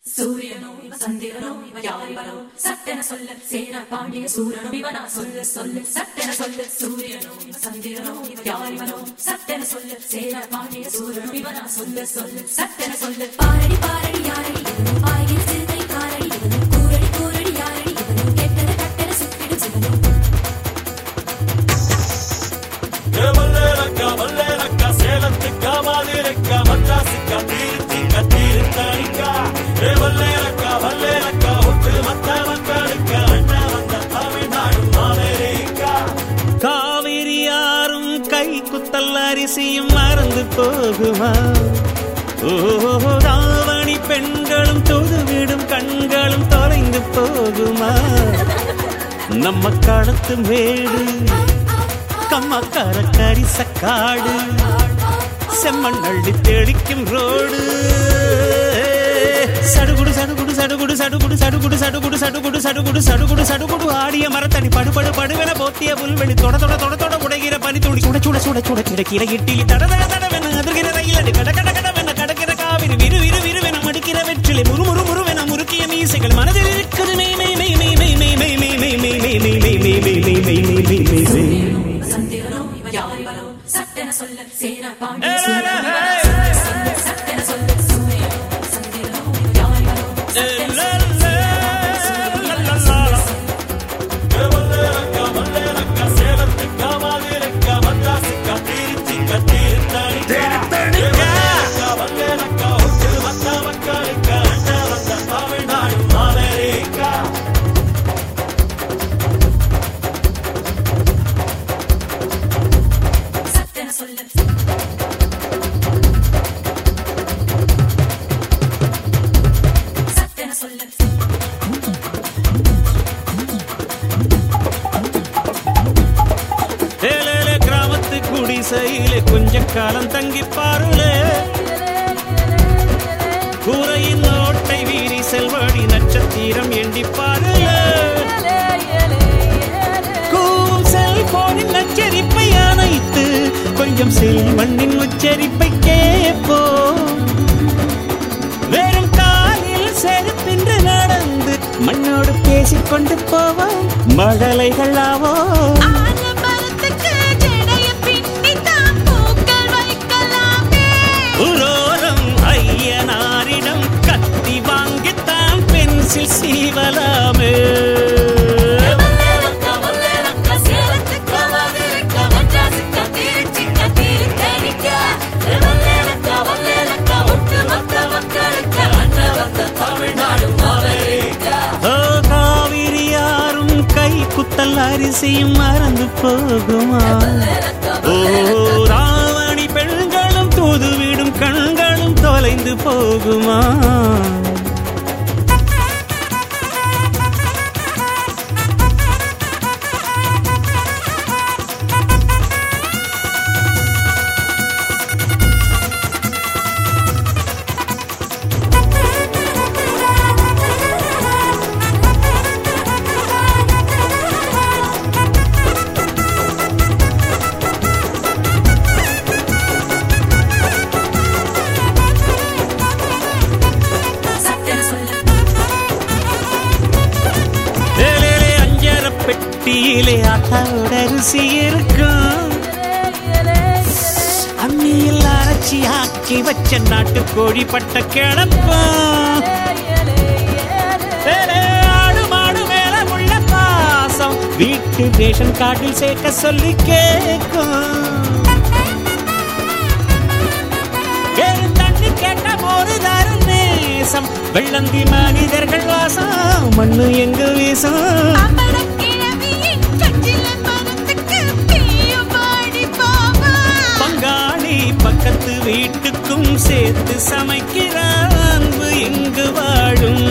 சூரியனோ இவ சந்திரனோ இவ யாரிவரோ சட்டென சொல்ல சேர பாண்டிய சூரனோ இவனா சொல்ல சொல்ல சட்டென சொல்ல சூரியனோ இவ சந்திரனோ இவ யாரிவரோ சட்டென சொல்ல சேர பாண்டிய சூரனோ இவனா சொல்ல சொல்ல சட்டென சொல்ல பாரடி பாரடி யாரடி இவனோ பாய்கிற சிறுகை காரடி இவனோ கூரடி கூரடி யாரடி இவனோ கெட்டத கட்டென சுப்பிடும் சிவனோ வல்லேலக்கா சேலத்துக்கா மாதிரிக்கா மദ്രാസിக்கா தீர்த்திக்கா தீர்த்தடிக்கா வல்லேலக்கா ஒட்டு மத்த மக்களுக்கு அண்ணா வந்த தமிழ்நாடு அமெரிக்கா காவிரி யாரும் கை குத்தல் அரிசியும் மறந்து போகுமா? ராவணி பெண்களும் தொழுவிடும் கண்களும் தொலைந்து போகுமா? நம்ம களத்து மேடு கம்மக்கார கரிசக்காடு செம்மண் அள்ளி தெளிக்கும் ரோடு சடுகுடு சடுகுடு சடுகுடு சடுகுடு சடுகுடு சடுகுடு சடுகுடு சடுகுடு சடுகுடு சடுகுடு ஆடிய மரத்தடி படுபடு படுவென போத்திய புல்வெளி தொட தொட தொட தொட உடைகிற பனி துளி சுட சுட சுட சுட கிடக்கிற இட்டிலி தட தட தடவென அதிர்கிற ரயிலடி கட கட கடவென கடக்கிற காவிரி விறு விறு விறுவென மடிக்கிற வெற்றிலை முறு முறு முறுவென முறுக்கிய மீசைகள் மனதில் இருக்குது மெய் மெய் மெய் மெய் மெய் மெய் மெய் மெய் மெய் மெய் மெய் மெய் மெய் மெய் மெய் மெய் மெய் மெய் மெய் சந்திரனோ இவ யாரிவரோ சட்டென சொல்ல சேர பாண்டிய சூரனோ சட்டென சொல்ல சூரியனோ சந்திரனோ இவ யாரிவரோ வல்லேலக்கா சேலத்துக்கா மாதிரிக்கா மദ്രാസിக்கா தீர்த்திக்கா தீர்த்தடிக்கா வல்லேலக்கா ஒட்டு மத்த மக்களுக்கு அண்ணா வந்த தமிழ்நாடு அமெரிக்கா சட்டென சொல்ல சட்டென சொல்ல கிராமத்து குடிசையிலே கொஞ்ச காலம் தங்கி பாருலே கூரையின் ஓட்டை வீரி செல்வடி நட்சத்திரம் எண்டி பாருலே கூவும் செல்போனின் நச்சரிப்பை அணைத்து கொஞ்சம் செல்வண்ணின் உச்சரிப்பை கேட்போ வெறும் காலில் செருப்பின்று நடந்து மண்ணோடு பேசிக்கொண்டு போவோம் மழலைகள் ஆவோ ஐயனாரிடம் கத்தி வாங்கித்தான் பென்சில் சீவலாமே காவிரி யாரும் கை குத்தல் அரிசியும் மறந்து போகுமா? ராவணி பெண்களும் தூதுவிடும் கண்களும் தொலைந்து போகுமா? பெட்டியிலே ஆட்டாவோட அரிசி இருக்கும் அம்மியில் அரைச்சி ஆக்கி வச்ச நாட்டு கோழி பட்ட கிடப்போம் ஆடு மாடு மேல உள்ள பாசம் வீட்டு ரேஷன் கார்டில் சேர்க்க சொல்லி கேட்கும் தண்ணி கேட்ட போது தரும் நேசம் வெள்ளந்தி மனிதர்கள் வாசம் மண்ணு எங்க வீசம் பங்காளி பக்கத்து வீட்டுக்கும் சேர்த்து சமைக்கிற அன்பு எங்கு வாழும்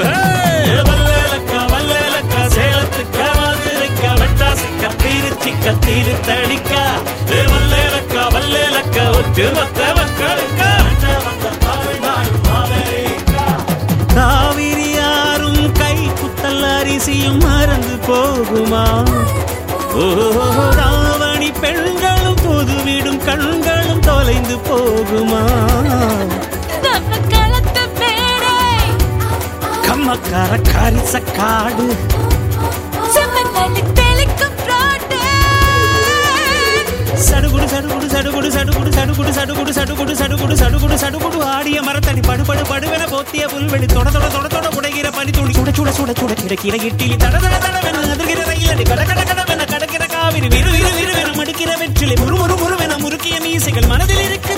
வல்லேலக்கா சேலத்துக்கா மாதிரிக்கா மദ്രാസിக்கா தீர்த்திக்கா தீர்த்தடிக்கா வல்லேலக்கா ஒட்டு மத்த மக்களுக்கா அண்ணா வந்த தமிழ்நாடு அமெரிக்கா காவிரி யாரும் கை குத்தல் அரிசியும் மறந்து போகுமா? ராவணி பெண்களும் பொதுவிடும் கண்களும் தொலைந்து போகுமா? நம்ம களத்து பேரை மக்கார காரிசக்காடு செம்மண்ணி தெளிக்கும் பிராட்டு சடுகுடு சடுகுடு சடுகுடு சடுகுடு சடுகுடு சடுகுடு சடுகுடு சடுகுடு சடுகுடு சடுகுடு ஆடிய மரத்தடி படுபடு படுவென போத்திய புல்வெளி தொட தொட தொட தொட உடைகிற பனி துளி சுட சுட சுட சுட கிடக்கிற இட்டிலி தட தட தடவென அதிர்கிற ரயிலடி கட கட கடவென கடக்கிற காவிரி விறு விறு விறுவென மடிக்கிற வெற்றிலை முறு முறு முறுவென முறுக்கிய மீசைகள் மனதில் இருக்கு